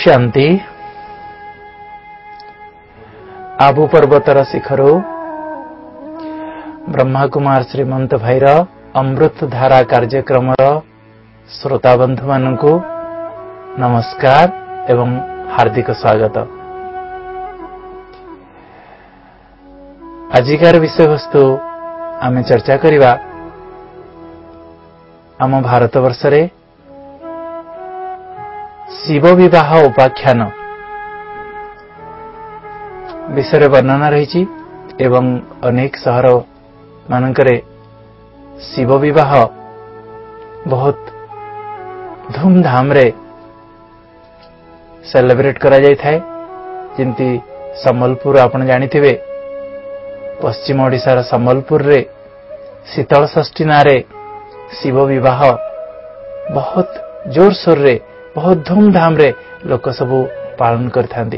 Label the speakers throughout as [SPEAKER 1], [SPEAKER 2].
[SPEAKER 1] शांति। आबू पर्वतर शिखरु ब्रह्मा कुमार श्रीमंत भाईर अमृत धारा कार्यक्रम श्रोता बंधु मानकु नमस्कार एवं हार्दिक स्वागत। आजिकार विषय वस्तु आमे चर्चा करिबा आम भारत वर्ष रे शिव विवाह उपाख्यान विषय वर्णना रही एवं अनेक शहर मानकरे शिव विवाह बहुत धूमधाम रे सेलिब्रेट करा जाय थाए। जिंती सम्बलपुर आपण जानिथिबे, पश्चिम ओडिशार सम्बलपुर रे शीतल षष्ठी नारे शिव विवाह बहुत जोर सोर रे बहुत धूमधाम रे लोक सबू पालन करथांती।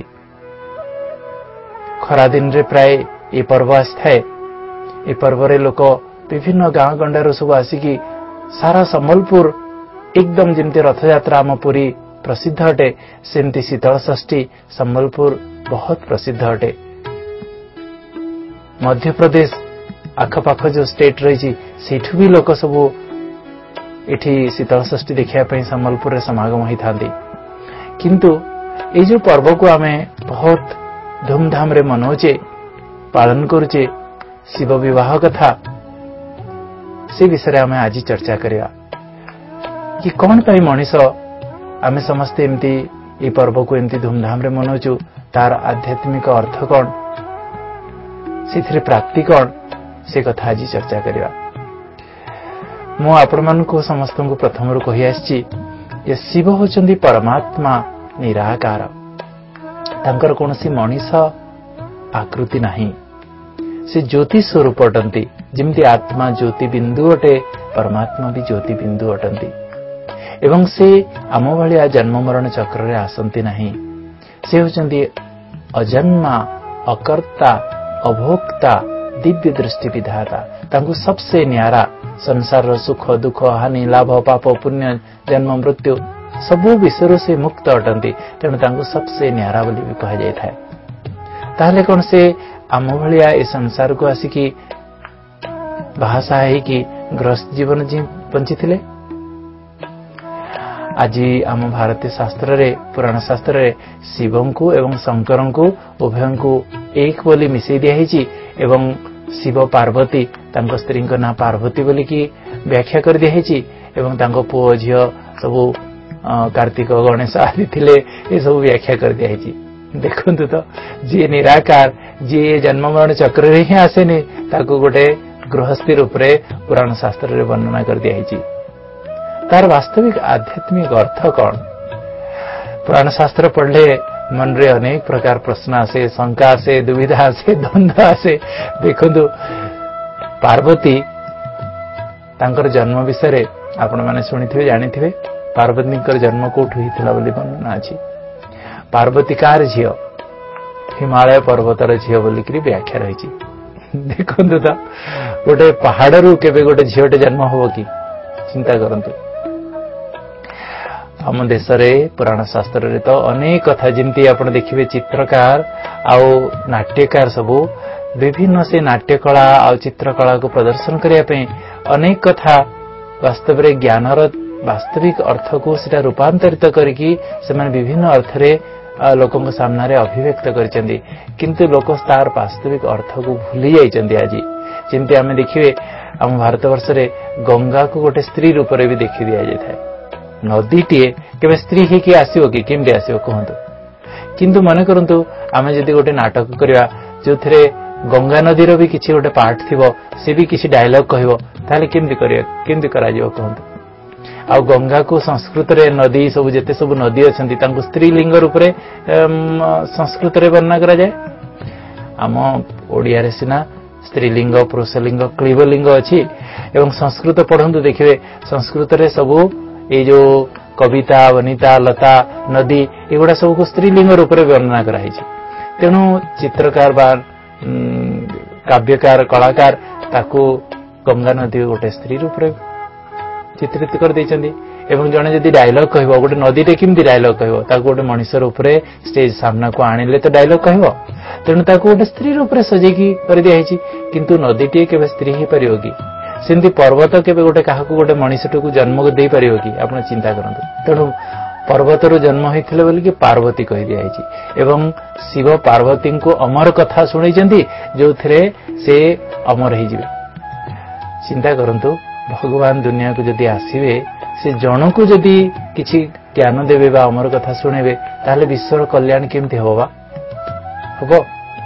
[SPEAKER 1] खरा दिन रे प्राय ए पर्व आस्थाए। ए पर्व रे लोक विभिन्न गाँ गंडार सब आसिकी सारा सम्बलपुर एकदम जिमती रथ यात्रा आम पुरी प्रसिद्ध अटे, सेमती शीतल षष्ठी सम्बलपुर बहुत प्रसिद्ध अटे। मध्य प्रदेश आखपाख जो स्टेट रही सेठू भी लोक सबू इठी शीतल षष्ठी देखिया सम्बलपुर रे समागम होई थांती। किंतु ए जो पर्व को आमे बहुत धूमधाम रे मनोचे पालन करूचे शिव विवाह कथा से विषय आमे आज चर्चा करिया कि कौन पाई मनीष आमे समस्ते एमती ए पर्व को एमती धूमधाम रे मनोचु, तार आध्यात्मिक अर्थ कौन, सिथिरे प्राप्ति कौन, से कथा आज चर्चा करिया। मु आपण मानकु समस्त को प्रथम कहि आछि जे शिव होचंदी परमात्मा निराकार। तांकर कोनसी मनीष आकृति नाही, से ज्योति स्वरूप अटंती। जिमती आत्मा ज्योति बिंदु अटे, परमात्मा भी ज्योति बिंदु अटंती। एवं से आम भलिया जन्म मरण चक्र रे आसंती नाही। से होचंदी अजन्मा, अकर्ता, अभोक्ता, दिव्य दृष्टि विधाता। तांको सबसे न्यारा संसार सुख दुख हानि लाभ पाप पुण्य जन्म मृत्यु सबु विषय से मुक्त अटंती। तेणु तांको सबसे न्यारा बोली भी कहा जाय थाए। ताहले कोन से आम भलिया ए संसार को आसिकी भाषा है कि गृहस्थ जीवन जी बंचिथिले। आज आम भारतीय शास्त्र रे पुराण शास्त्र रे शिवं को एवं शंकरं को उभयं को एक बोली मिसई दिया हिची एवं शिव पार्वती तांको स्त्री को ना पार्वती बोली की व्याख्या कर दिया हिची एवं तांको पुओ झियो सबु कार्तिक गणेश आदि थिले ए सब व्याख्या कर दिया हिची। देखंतु तो जे निराकार जे जन्म मरण चक्र रे ही आसेनी ताको गोटे गृहस्थी रूप रे पुराण शास्त्र रे वर्णना कर दिया हिची। तार वास्तविक आध्यात्मिक अर्थ कौन? पुराण शास्त्र पढ़ले मन रे अनेक प्रकार प्रश्न आसे, शंका आसे, दुविधा आसे, द्वंद्व आसे। देखंतु पार्वती तांकर जन्म विषय आपण माने सुनिथिबे जानिथिबे। पार्वतींकर जन्म कोठु हितला बोली वर्णना अछि। पार्वती कार झियो? हिमालय पर्वतर झियो बोली करी व्याख्या रहिछि। देखंतु तो गोटे पहाड़ रु केबे गोटे झियोटे जन्म होबो कि? चिंता करंतु। हम देश रे पुराण शास्त्र रे तो अनेक कथा जिमती आपण देखिबे चित्रकार आउ नाट्यकार सबू विभिन्न से नाट्यकला आउ चित्रकला को प्रदर्शन करिया पे अनेक कथा वास्तव रे ज्ञानर वास्तविक अर्थ को सेटा रूपांतरित करके से माने विभिन्न अर्थ रे लोकन सामना रे अभिव्यक्त करचंदी। किंतु लोक तार वास्तविक अर्थ को भूली जाइचंदी। आज जिमती आमे देखिबे हम भारत वर्ष रे गंगा को गोटे स्त्री रूप रे भी देखि दिया जाय थाए। नदीटीए केबे स्त्री ही कि आसीओ कि केमदे आसीओ कहंतु। किंतु मन करंतु आमे जदि गोटे नाटक करिया जोथरे गंगा नदी रो भी किछि गोटे पार्ट थिबो, से भी किछि डायलॉग कहबो, ताले केमदे करिया केमदे करा जिवो कहंतु। आ गंगा को संस्कृत रे नदी सब जेते सब नदी अछंती तांको स्त्री लिंग रूप रे संस्कृत रे वर्णना करा जाय। आम ओडिया रे सिना स्त्रीलिंग पुरुषलिंग क्लीबलिंग अच्छी एवं संस्कृत पढ़ंतु देखिए संस्कृत रे सबू ये जो कविता वनिता लता नदी एगुड़ा सब को स्त्रीलिंग रूप में वर्णना कराई। तेणु चित्रकार बा काव्यकार कलाकार ताकू गंगा नदी गोटे स्त्री रूप में चित्रित कर देचंदी। ଏବଂ ଜଣେ ଯଦି ଡାयଲଗ କହିବ ଗୋଟେ ନଦୀଟେ କେମିତି ଡାयଲଗ କହିବ ତାକୁ ଗୋଟେ ମଣିଷ ରୂପରେ ଷ୍ଟେଜ ସାମ୍ନାକୁ ଆଣିଲେ ତ ଡାୟଲଗ କହିବ ତେଣୁ ତାକୁ ଗୋଟେ ସ୍ତ୍ରୀ ରୂପରେ ସଜେଇକି କରିଦିଆଯାଇଛି କିନ୍ତୁ ନଦୀଟିଏ କେବେ ସ୍ତ୍ରୀ ହେଇପାରିବ କି ସେମିତି ପର୍ବତ କେବେ ଗୋଟେ କାହାକୁ ଗୋଟେ ମଣିଷଟିକୁ ଜନ୍ମ ଦେଇପାରିବ କି ଆପଣ ଚିନ୍ତା କରନ୍ତୁ ତେଣୁ पर्वतरू जन्म होइथिले बोली कि पार्वती कहि दिया हैछि एवं शिव पार्वती को अमर कथा सुनैछन्ती जोथिरे से अमर हे जिवे चिंता करंतु भगवान दुनिया को जदी आसीबे से जन को जदी किछि ज्ञान देबे बा अमर कथा सुनेबे ताले विश्वर कल्याण केमति होबा होबो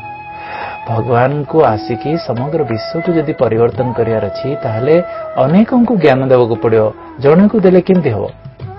[SPEAKER 1] भगवान को आसिकी समग्र विश्व को जदी परिवर्तन करियार अछि ताले अनेकों को ज्ञान देबको पड़ियो जन को देले केमति होबो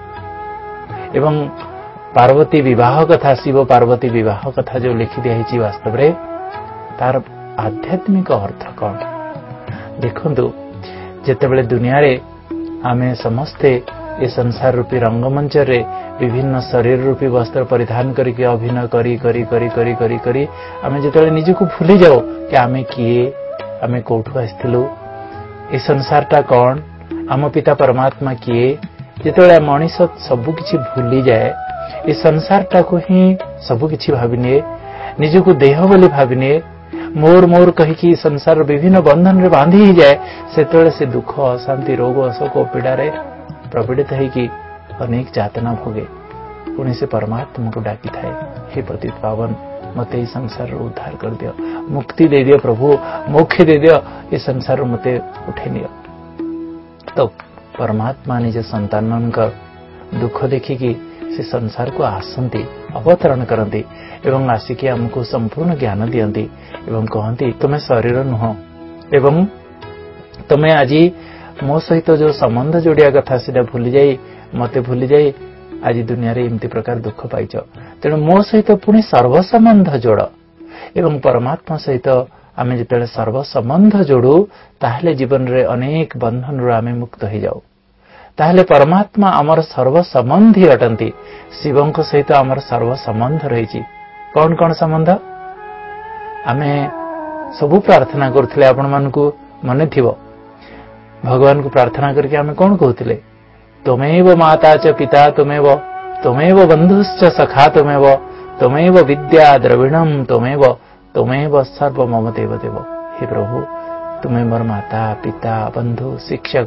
[SPEAKER 1] एवं पार्वती विवाह कथा शिव पार्वती विवाह कथा जो लिखि दिया वास्तव रे तार आध्यात्मिक अर्थ कौन देखंतु जेतेबेले दुनिया रे आमे समस्ते ए संसार रूपी रंगमंच रे विभिन्न शरीर रूपी वस्त्र परिधान करके अभिनय करी करी करी करी करी करी आमे जेतेबेले निजको भूली जाओ कि आमे किए आमे कोठु आस्थिलु ए संसारटा कौन आम पिता परमात्मा किए जेतेबेले मनीष सबु किछि भूली जाए ए संसारटा को ही सबु किछि भाबिने निजको देह बोली भाबिने मोर मोर कहि कि संसार विभिन्न बंधन रे बांधी ही जाए सेतेबेले से दुख अशांति रोग अशोक पीड़ा रे प्रपीड़ित है कि अनेक यातना भोगे पुणी से परमात्मा को डाकी थाए हे पतित पावन मते ई संसार उद्धार कर दियो मुक्ति दे दियो प्रभु मोक्ष दे दियो ये संसार मते उठे नियो तो परमात्मा निज संतान मानकर दुख देखिकी से संसार को आसंती अवतरण करती एवं आसिकी हमको संपूर्ण ज्ञान दियंती एवं कहती तुम्हें शरीर नुह एवं तुम्हें आज मो सहित जो संबंध जोड़िया कथा से भूली जाई मते भूली जाई आज दुनिया रे एमती प्रकार दुख पाइच तेणु मो सहित पुणी सर्वसंबंध जोड़ एवं परमात्मा सहित आमे जेतेबेले सर्वसंबंध जोड़ू ताहले जीवन रे अनेक बंधन रु आमे मुक्त हो जाऊ ताहले परमात्मा आमर सर्वसंबंधी अटंती शिवंक सहित आमर सर्वसंबंध रही कौन कौन संबंध आमे सबु प्रार्थना करथिले आपण मानकु मने थिबो भगवान को प्रार्थना करके आमे कौन कहथिले तमेव माता च पिता तमेव बंधुश्च सखा तमेव विद्या द्रविणम तमेव सर्व मम देव देव हे प्रभु तुम्हें मोर माता पिता बंधु शिक्षक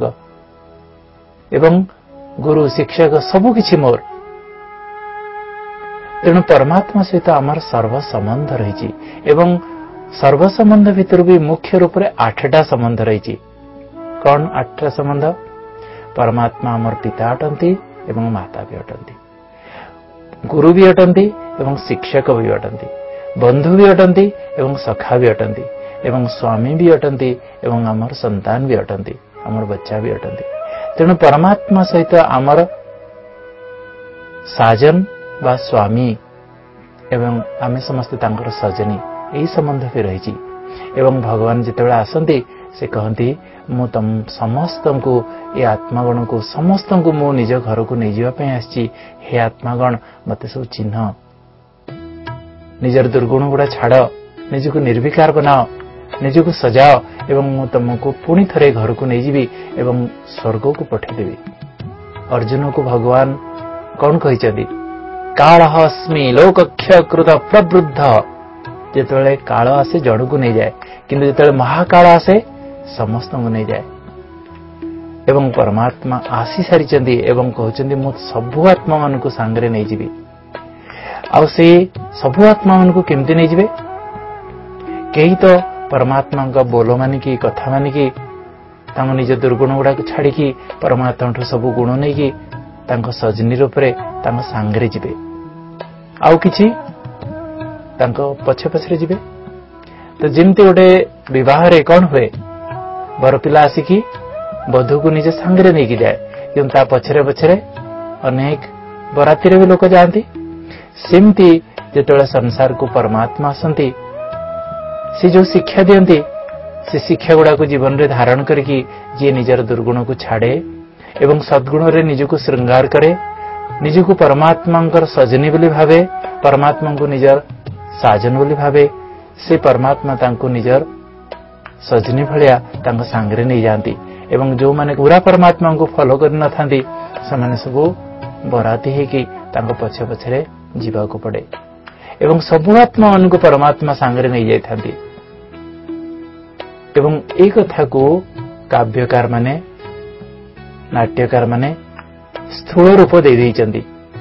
[SPEAKER 1] एवं गुरु शिक्षक सबु किछि मोर तेणु परमात्मा सहित आमर सर्वसंबंध रही एवं सर्वसंबंध भितर भी मुख्य रूप से 8टा संबंध रही कौन 8टा संबंध परमात्मा आमर पिता अटंती एवं माता भी अटंती गुरु भी अटंती एवं शिक्षक भी अटंती बंधु भी अटंती एवं सखा भी अटंती एवं स्वामी भी अटंती एवं आमर संतान भी अटंती आमर बच्चा भी अटंती तेणु परमात्मा सहित आमर साजन बा स्वामी एवं आमे समस्त तांकर सजनी यही संबंध भी रही एवं भगवान जितेबाला आसंती से कहती मु तम समस्त को ये आत्मागण को समस्त को मु निज घर को नहीं जावाई आसी हे आत्मागण मते सब चिन्ह निजर दुर्गुण गुड़ा छाड़ निजको निर्विकार बनाओ निजको सजाओ एवं मु तुमको पुणी थरे घर को नहीं जीवी एवं स्वर्ग को पठेदेवी अर्जुन को भगवान कौन कही कालहस्मि लोकक्ष कृत प्रवृद्ध जेतेबेले काल आसे जड़ को नहीं जाए किंतु जेतेबेले महाकाल आसे समस्त को नहीं जाए एवं परमात्मा आसी सारी एवं कहते मु सबु आत्मा मान को सांगरे नहीं जीवी आउ से सबु आत्मा मान को केमती नहीं जीवे कई तो परमात्मा का बोल मानिकी कथा मानिकी निज दुर्गुण गुड़ा छाड़ी परमात्मा सब गुण नहीं कि सजनी रूप से सांगरे जीवे आउ किछि पछे पछे जीवे तो जमती गोटे विवाह रे कौन हुए बर पिला आसिकी बधू को निजे सांगरे नहीं जाए कि पछरे पछरे अनेक बराती रे भी लोक जाती सेमती जेतेबेले संसार को परमात्मा आसंती से जो शिक्षा दियंती से शिक्षा गुड़ा को जीवन रे धारण करके जी निजर दुर्गुण को छाड़े एवं सद्गुण रे निजको श्रृंगार करे निजको परमात्मा सजनी बोली भावे परमात्मा को निजर साजन बोली भावे से परमात्मा तांको निजर सजनी भलिया तांको सांगरे नहीं जाती एवं जो माने पूरा परमात्मा को फॉलो कर न थांती ସେମାନେ ସବୁ ବରାତି ହେଇକି ତାଙ୍କ ପଛେ ପଛରେ ଯିବାକୁ ପଡେ ଏବଂ ସବୁ ଆତ୍ମା ମାନଙ୍କୁ ପରମାତ୍ମା ସାଙ୍ଗରେ ନେଇଯାଇଥାନ୍ତି। ଏବଂ ଏହି କଥାକୁ କାବ୍ୟକାର ମାନେ ନାଟ୍ୟକାର ମାନେ ସ୍ଥୂଳ ରୂପ ଦେଇଛନ୍ତି।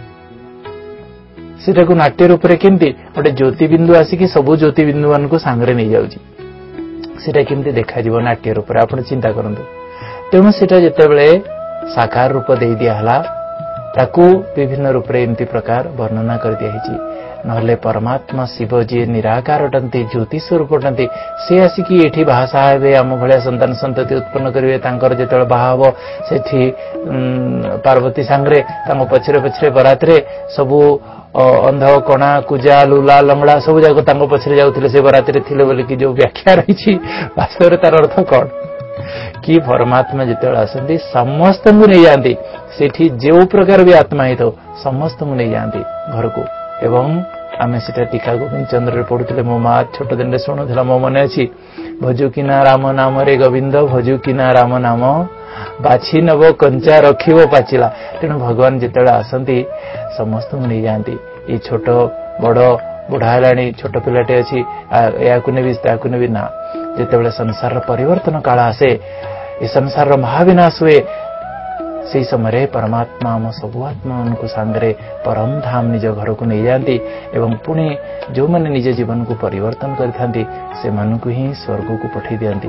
[SPEAKER 1] ସେଟାକୁ ନାଟ୍ୟ ରୂପରେ କେମିତି ଗୋଟେ ଜ୍ୟୋତିବିନ୍ଦୁ ଆସିକି ସବୁ ଜ୍ୟୋତିବିନ୍ଦୁ ମାନଙ୍କୁ ସାଙ୍ଗରେ ନେଇଯାଉଛି, ସେଟା କେମିତି ଦେଖାଯିବ ନାଟ୍ୟ ରୂପରେ ଆପଣ ଚିନ୍ତା କରନ୍ତୁ। ତେଣୁ ସେଟା ଯେତେବେଳେ ସାକାର ରୂପ ଦେଇ ଦିଆହେଲା ତାକୁ ବିଭିନ୍ନ ରୂପରେ ଏମିତି ପ୍ରକାର ବର୍ଣ୍ଣନା କରିଦିଆହେଇଛି। ନହେଲେ ପରମାତ୍ମା ଶିବ ଯିଏ ନିରାକାର ଅଟନ୍ତି, ଜ୍ୟୋତି ସ୍ୱରୂପ ଅଟନ୍ତି, ସେ ଆସିକି ଏଠି ବାହାସାହା ହେବେ, ଆମ ଭଳିଆ ସନ୍ତାନ ସନ୍ତତି ଉତ୍ପନ୍ନ କରିବେ। ତାଙ୍କର ଯେତେବେଳେ ବାହା ହବ ସେଠି ପାର୍ବତୀ ସାଙ୍ଗରେ ତାଙ୍କ ପଛରେ ପଛରେ ବରାତରେ ସବୁ ଅନ୍ଧ କଣା କୁଜା ଲୁଲା ଲଙ୍ଗଳା ସବୁ ଯାକ ତାଙ୍କ ପଛରେ ଯାଉଥିଲେ, ସେ ବରାତିରେ ଥିଲେ ବୋଲିକି ଯୋଉ ବ୍ୟାଖ୍ୟା ରହିଛି, ବାସ୍ତବରେ ତାର ଅର୍ଥ କଣ କି ପରମାତ୍ମା ଯେତେବେଳେ ଆସନ୍ତି ସମସ୍ତଙ୍କୁ ନେଇଯାଆନ୍ତି। ସେଠି ଯେଉଁ ପ୍ରକାର ବି ଆତ୍ମା ହେଇଥାଉ ସମସ୍ତଙ୍କୁ ନେଇଯାଆନ୍ତି ଘରକୁ। ଏବଂ ଆମେ ସେଟା ଟୀକା ଗୋବିନ୍ଦ ଚନ୍ଦ୍ରରେ ପଢୁଥିଲେ, ମୋ ମା ଛୋଟ ଦିନରେ ଶୁଣୁଥିଲା, ମୋ ମନେ ଅଛି, ଭଜୁକିନା ରାମ ନାମରେ ଗୋବିନ୍ଦ, ଭଜୁକିନା ରାମ ନାମ ବାଛି ନେବ କଞ୍ଚା ରଖିବ ପାଚିଲା। ତେଣୁ ଭଗବାନ ଯେତେବେଳେ ଆସନ୍ତି ସମସ୍ତଙ୍କୁ ନେଇଯାଆନ୍ତି। ଏଇ ଛୋଟ ବଡ ବୁଢା ହେଲାଣି, ଛୋଟ ପିଲାଟେ ଅଛି, ଏହାକୁ ନେବି ତାକୁ ନେବି ନା। ଯେତେବେଳେ ସଂସାରର ପରିବର୍ତ୍ତନ କାଳ ଆସେ, ଏ ସଂସାରର ମହାବିନାଶ ହୁଏ, ସେହି ସମୟରେ ପରମାତ୍ମା ଆମ ସବୁ ଆତ୍ମାମାନଙ୍କୁ ସାଙ୍ଗରେ ପରମ ଧାମ ନିଜ ଘରକୁ ନେଇଯାଆନ୍ତି ଏବଂ ପୁଣି ଯେଉଁମାନେ ନିଜ ଜୀବନକୁ ପରିବର୍ତ୍ତନ କରିଥାନ୍ତି ସେମାନଙ୍କୁ ହିଁ ସ୍ୱର୍ଗକୁ ପଠାଇ ଦିଅନ୍ତି।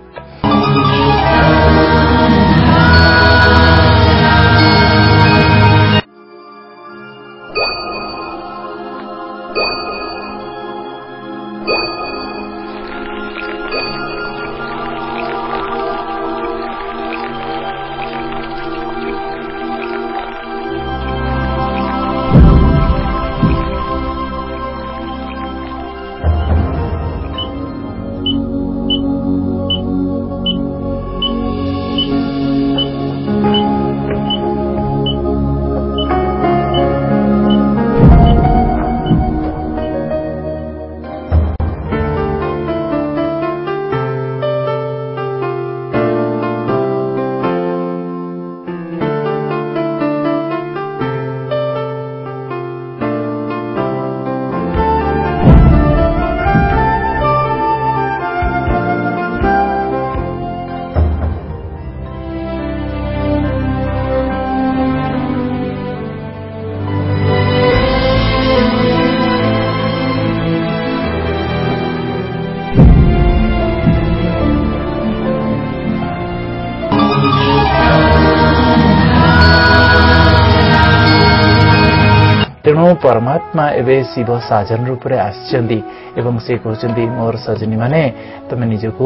[SPEAKER 1] ତେଣୁ ପରମାତ୍ମା ଏବେ ଶିବ ସାଜନ ରୂପରେ ଆସିଛନ୍ତି ଏବଂ ସେ କହୁଛନ୍ତି, ମୋର ସଜନୀ ମାନେ ତମେ ନିଜକୁ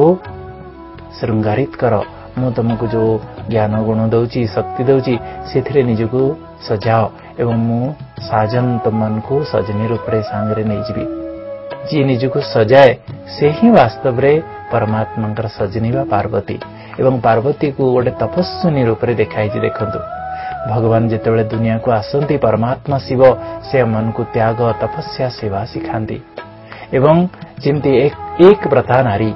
[SPEAKER 1] ଶୃଙ୍ଗାରିତ କର, ମୁଁ ତମକୁ ଯୋଉ ଜ୍ଞାନ ଗୁଣ ଦଉଛି, ଶକ୍ତି ଦଉଛି, ସେଥିରେ ନିଜକୁ ସଜାଅ ଏବଂ ମୁଁ ସାଜନ ତମମାନଙ୍କୁ ସଜନୀ ରୂପରେ ସାଙ୍ଗରେ ନେଇଯିବି। ଯିଏ ନିଜକୁ ସଜାଏ ସେ ହିଁ ବାସ୍ତବରେ ପରମାତ୍ମାଙ୍କର ସଜନୀ ବା ପାର୍ବତୀ। ଏବଂ ପାର୍ବତୀକୁ ଗୋଟେ ତପସ୍ୱିନୀ ରୂପରେ ଦେଖାଇଛି। ଦେଖନ୍ତୁ, ଭଗବାନ ଯେତେବେଳେ ଦୁନିଆକୁ ଆସନ୍ତି, ପରମାତ୍ମା ଶିବ ସେ ଆମମାନଙ୍କୁ ତ୍ୟାଗ, ତପସ୍ୟା, ସେବା ଶିଖାନ୍ତି। ଏବଂ ଯେମିତି ଏକ ବ୍ରତା ନାରୀ,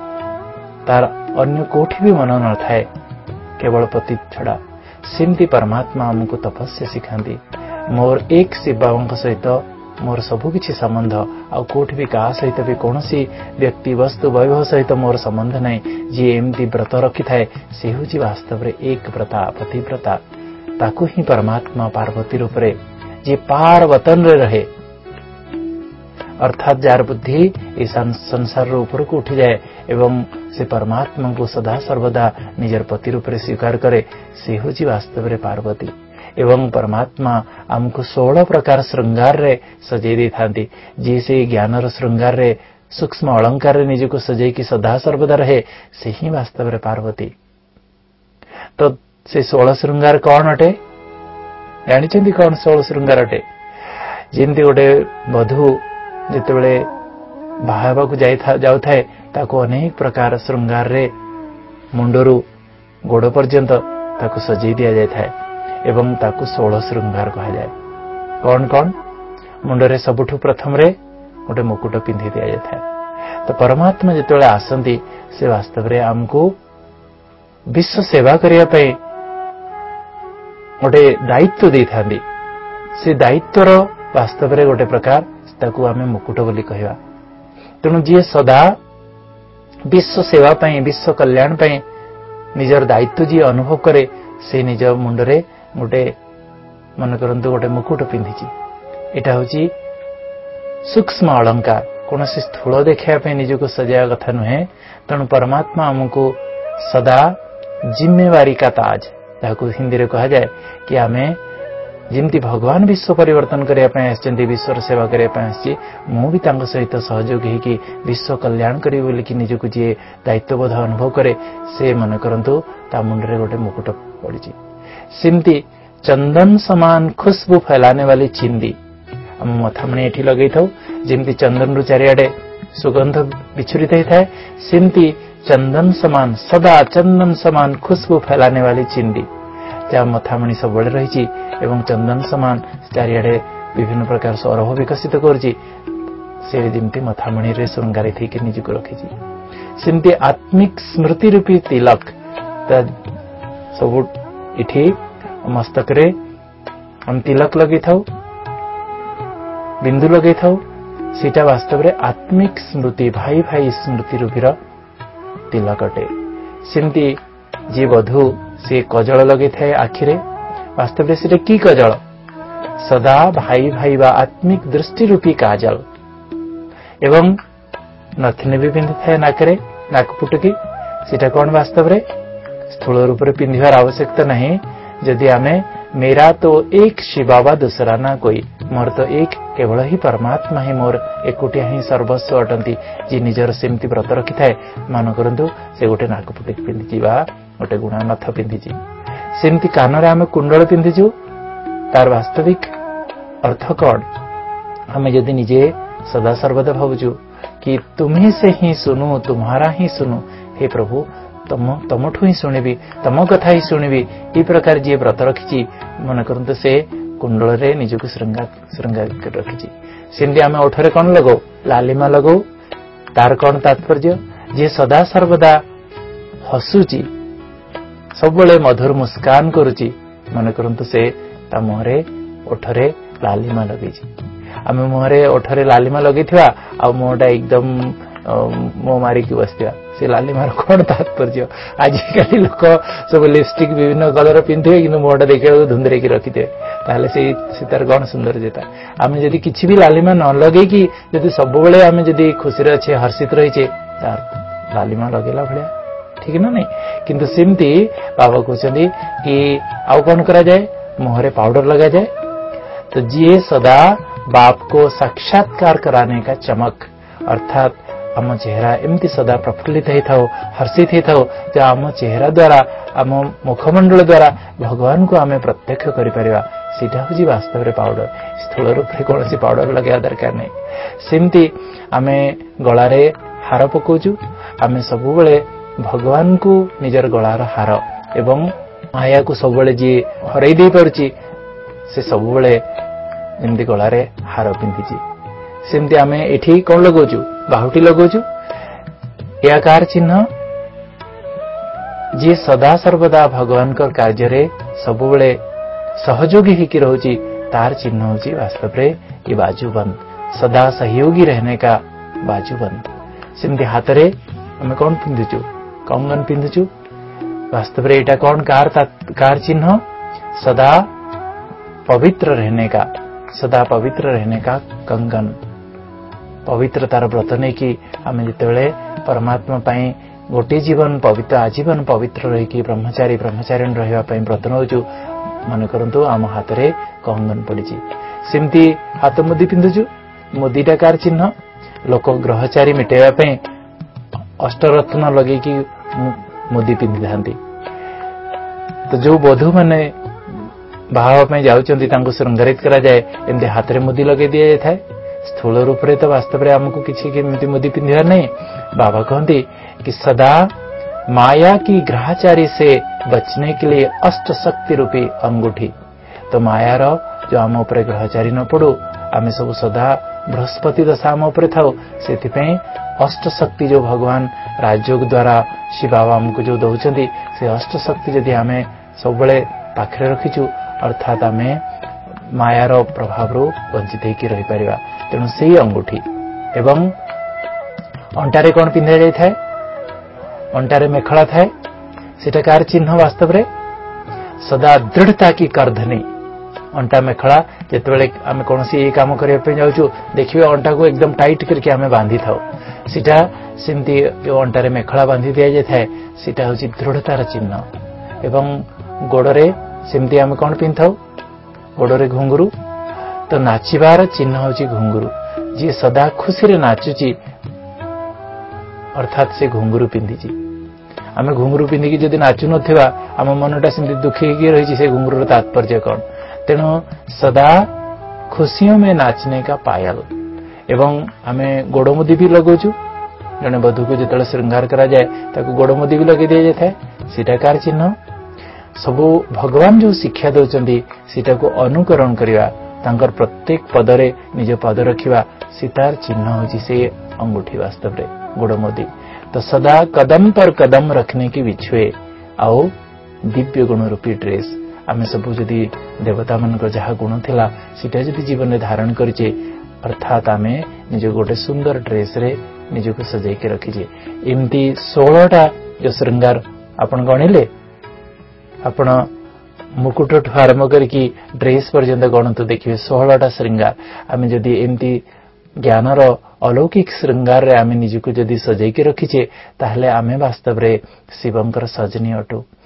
[SPEAKER 1] ତାର ଅନ୍ୟ କୋଉଠି ବି ମନ ନଥାଏ କେବଳ ପତି ଛଡା, ସେମିତି ପରମାତ୍ମା ଆମକୁ ତପସ୍ୟା ଶିଖାନ୍ତି। ମୋର ଏକ ଶିବଙ୍କ ସହିତ ମୋର ସବୁକିଛି ସମ୍ବନ୍ଧ, ଆଉ କୋଉଠି ବି କାହା ସହିତ ବି କୌଣସି ବ୍ୟକ୍ତି ବସ୍ତୁ ବୈଭବ ସହିତ ମୋର ସମ୍ବନ୍ଧ ନାହିଁ। ଯିଏ ଏମିତି ବ୍ରତ ରଖିଥାଏ ସେ ହେଉଛି ବାସ୍ତବରେ ଏକ ବ୍ରତା, ପତିବ୍ରତା। ତାକୁ ହିଁ ପରମାତ୍ମା ପାର୍ବତୀ ରୂପରେ, ଯିଏ ପାର ବତନରେ ରହେ, ଅର୍ଥାତ୍ ଯାହାର ବୁଦ୍ଧି ଏ ସଂସାରର ଉପରକୁ ଉଠିଯାଏ ଏବଂ ସେ ପରମାତ୍ମାଙ୍କୁ ସଦା ସର୍ବଦା ନିଜର ପତି ରୂପରେ ସ୍ୱୀକାର କରେ, ସେ ହେଉଛି ବାସ୍ତବରେ ପାର୍ବତୀ। ଏବଂ ପରମାତ୍ମା ଆମକୁ 16 ପ୍ରକାର ଶୃଙ୍ଗାରରେ ସଜେଇ ଦେଇଥାନ୍ତି। ଯିଏ ସେଇ ଜ୍ଞାନର ଶୃଙ୍ଗାରରେ, ସୂକ୍ଷ୍ମ ଅଳଙ୍କାରରେ ନିଜକୁ ସଜେଇକି ସଦା ସର୍ବଦା ରହେ, ସେ ହିଁ ବାସ୍ତବରେ ପାର୍ବତୀ। ତ ସେ 16 ଶୃଙ୍ଗାର କଣ ଅଟେ ଜାଣିଛନ୍ତି? କଣ 16 ଶୃଙ୍ଗାର ଅଟେ? ଯେମିତି ଗୋଟେ ବଧୂ ଯେତେବେଳେ ବାହା ହେବାକୁ ଯାଉଥାଏ, ତାକୁ ଅନେକ ପ୍ରକାର ଶୃଙ୍ଗାରରେ ମୁଣ୍ଡରୁ ଗୋଡ଼ ପର୍ଯ୍ୟନ୍ତ ତାକୁ ସଜେଇ ଦିଆଯାଇଥାଏ ଏବଂ ତାକୁ 16 ଶୃଙ୍ଗାର କୁହାଯାଏ। କଣ କଣ? ମୁଣ୍ଡରେ ସବୁଠୁ ପ୍ରଥମରେ ଗୋଟେ ମୁକୁଟ ପିନ୍ଧି ଦିଆଯାଇଥାଏ। ତ ପରମାତ୍ମା ଯେତେବେଳେ ଆସନ୍ତି ସେ ବାସ୍ତବରେ ଆମକୁ ବିଶ୍ୱ ସେବା କରିବା ପାଇଁ गोटे दायित्व दे था से दायित्वर वास्तव में गोटे प्रकार ताकू आमे मुकुट बोली कहवा। तेणु जी सदा विश्व सेवा पाई विश्व कल्याण पाई निजर दायित्व जी अनुभव करे से निज मुंडरे गोटे मन करंतु गोटे मुकुट पिंधिची। एटा होची सूक्ष्म अलंकार कौन स्थूल देखा निजक सजाया कथा नुहे। तेणु परमात्मा आमको सदा जिम्मेवारी का ताज जहाँ हिंदी में कह जाए कि आमे जिमती भगवान विश्व परिवर्तन करने विश्वर सेवा करने मु भी सहित सहयोग होगी विश्व कल्याण करी बोलिकी निजक जी दायित्वबोध अनुभव करे से मन करंतु ता मुंडरे गोटे मुकुट पड़ी। सिमती चंदन समान खुशबू फैलाने वाली चिंदी आम मथामणी एठी लगे था जमती चंदन रु चारिआडे सुगंध विछुरित होता है सेमती चंदन समान सदा चंदन समान खुशबू फैलाने वाली चिंदी जहाँ मथामणी सब रही एवं चंदन समान चारिआडे विभिन्न प्रकार सरह विकसित करमती मथामणी रे श्रृंगारित होकर निजक रखी। सेमती आत्मिक स्मृति रूपी तिलक सब इठी मस्तक रे हम तिलक लगे था बिंदु लगे था सीटा वास्तव में आत्मिक स्मृति भाई भाई स्मृति रूपीर तिलक अटे। सेमती जी वधु से कजल लगे थाए आखिरे वास्तव में सीटा की कजल सदा भाई भाई बा आत्मिक दृष्टि रूपी काजल एवं नथिनी भी पिंधि थाए नाकरे नाकपुटकी सीटा कौन वास्तव में स्थूल रूप में पिंधार आवश्यकता नहीं। यदि आमे मेरा तो एक शिवा दूसरा ना कोई मोर तो एक केवल ही परमात्मा ही मोर एकुटिया ही सर्वस्व अटंती जी निजर सेमती व्रत रखी थाए मान करंतु से गोटे नाकपुटी पिंधि गोटे गुणा नथ पिंधि सेमती कान रे आमे कुंडल पिंधिचु तार वास्तविक अर्थ कौन हमें यदि निजे सदा सर्वदा भावुचु कि तुम्हें से ही सुनू तुम्हारा ही सुनू हे प्रभु तमठू ही शुणी तम कथा ही शुणी ये प्रकार जी व्रत रखी मन करते से कुंडल रे निजक श्रृंगार कर रखी। सेमती आम ओठरे कौन लगो लालिमा लगो तार कौन तात्पर्य जी सदा सर्वदा हसुची सब मधुर मुस्कान करुची मन करतु से ता मुहरे ओठरे लालिमा लगे आम मुहरे ओठरे लालिमा लगे आ मुहटा एकदम मो मारिकी बसता से लालिमार कौन तात्पर्य आजिकल लोक सब लिपस्टिक विभिन्न कलर पिंधे कि मुहटा देखा धुंधरे रखिथे ताहले से तार कौन सुंदर जेता आम जदि किछि भी लालिमा न लगे कि जदि सब बेले आम जदि खुशी अच्छे हर्षित रहीचे तार लालिमा लगेला भलिया ठीक ना नहीं। किंतु सेमती बाबा कहते कि आउ कौन करा जाए मुहरे पाउडर लगा जाए तो जी सदा बाप को साक्षात्कार कराने का चमक अर्थात आम चेहरा एमती सदा प्रफुल्लित होता हर्षित होता जहाँ आम चेहरा द्वारा आम मुखमंडल द्वारा भगवान को आम प्रत्यक्ष करिपरिबा सीटा हूँ वास्तव में पाउडर स्थूल रूप से कौन पाउडर लगे दरकार नहीं। सेमती आमे गलारे हार पकाचु आम सब भगवान को निजर गलार हार एवं माया को सब जी हरई दे पारुची से सब जमती गलारे हार पिंधि सेमती आम एठी कौन लगोचु बाहुटी लगोचु या कार चिन्ह जी सदा सर्वदा भगवान का कार्य रे सब सहयोगी ही रोची तार चिन्ह होची वास्तव में ये बाजूबंद सदा सहयोगी रहने का बाजूबंद। सेमती हाथ रे हमें कौन पिंधुचु कंगन पिंधुचु वास्तव में एटा कौन कार चिन्ह सदा पवित्र रहने का कंगन पवित्रतार व्रत नहीं कि आम जिते परमात्मा पाई गोटे जीवन पवित्र आजीवन पवित्र रही ब्रह्मचारी ब्रह्मचारिणी रही व्रत नौचु मन करंतु आम हाथ रे कंगन पड़ी सेमती हाथ मुदी पिंधुचु मुदीटा कार चिन्ह लोक ग्रहचारी मिटेवा अष्टरत्न लगे कि मुदी पिंधि थांती तो जो बधू माने बाहा जाउचंती तांको श्रृंगारित करा जाए एमती हाथ रे मुदी लगे दिया जाए स्थूल रूप से तो वास्तव में आमको किसी मुदी पिंधार नहीं। बाबा कहते कि सदा माया की ग्रहचारी से बचने के लिए अष्ट शक्ति रूपी अंगूठी तो मायार जो आम उपर ग्रहचारी न पड़ू आम सब सदा बृहस्पति दशा आम उपर थाउ से अष्ट शक्ति जो भगवान राजयोग द्वारा शिव बाबा आमको जो दौरान से अष्ट शक्ति जदि आम सब पाखे रखीचु अर्थात आम मायार प्रभाव वंचित होकर रही पारिबा। तेणु से अंगूठी एवं अंटारे कौन पिंधा जाई थाए? अंटारे मेखला थाए। सेटा कार चिन्ह वास्तव रे सदा दृढ़ता की करधनी। अंटा मेखला जिते आम कौन सी काम करने जाऊँ देखिए अंटा को एकदम टाइट करके आम बांधि था सीटा सेमती जो अंटारे मेखला बांधि दि जाए सीटा हूँ दृढ़तार चिन्ह। एवं गोड़े सेमती आम कौन पिंधा गोड़े घुंगुरू। तो नाचिबार चिन्ह हूँ घुंगुरू। जी सदा खुशी नाचुची अर्थात से घुंगुरू पिंधि। आम घुंगुरू पिंधिकी जदि नाचु नथिबा आम मनटा सेमती दुखी रही से घुंगुरूर तात्पर्य कौन? तेणु सदा खुशियों में नाचने का पायल। एवं आमे गोड़मुदी भी लगौचु जड़े बधू को जो श्रृंगार करा जाए ताको गोड़मुदी भी लगे दि जाए सीटा कार चिन्ह। सबू भगवान जो शिक्षा दौरान सीटा को अनुकरण करवा तांकर प्रत्येक पदरे निज पद रखिबा सीतार चिन्ह होची से अंगूठी वास्तव रे गोड़मुदी। तो सदा कदम पर कदम रखने की बिछुए आओ दिव्य गुण रूपी ड्रेस आमे सबू जदि देवता मान जहाँ गुण थिला सीटा जदि जीवन में धारण करिचे अर्थात आमे निज गोटे सुंदर ड्रेस रे निजको सजाई के रखीचे। एमती 16टा जो श्रृंगार आपण गणिले आपण मुकुट आरंभ करके ड्रेस पर्यंत गणतु देखिए 16टा श्रृंगार। आमे जदि एमती ज्ञानर अलौकिक श्रृंगार रे आमे निजको जदि सजाई के रखीचे ताहले आमे वास्तव रे शिवंकर सजनी अटू।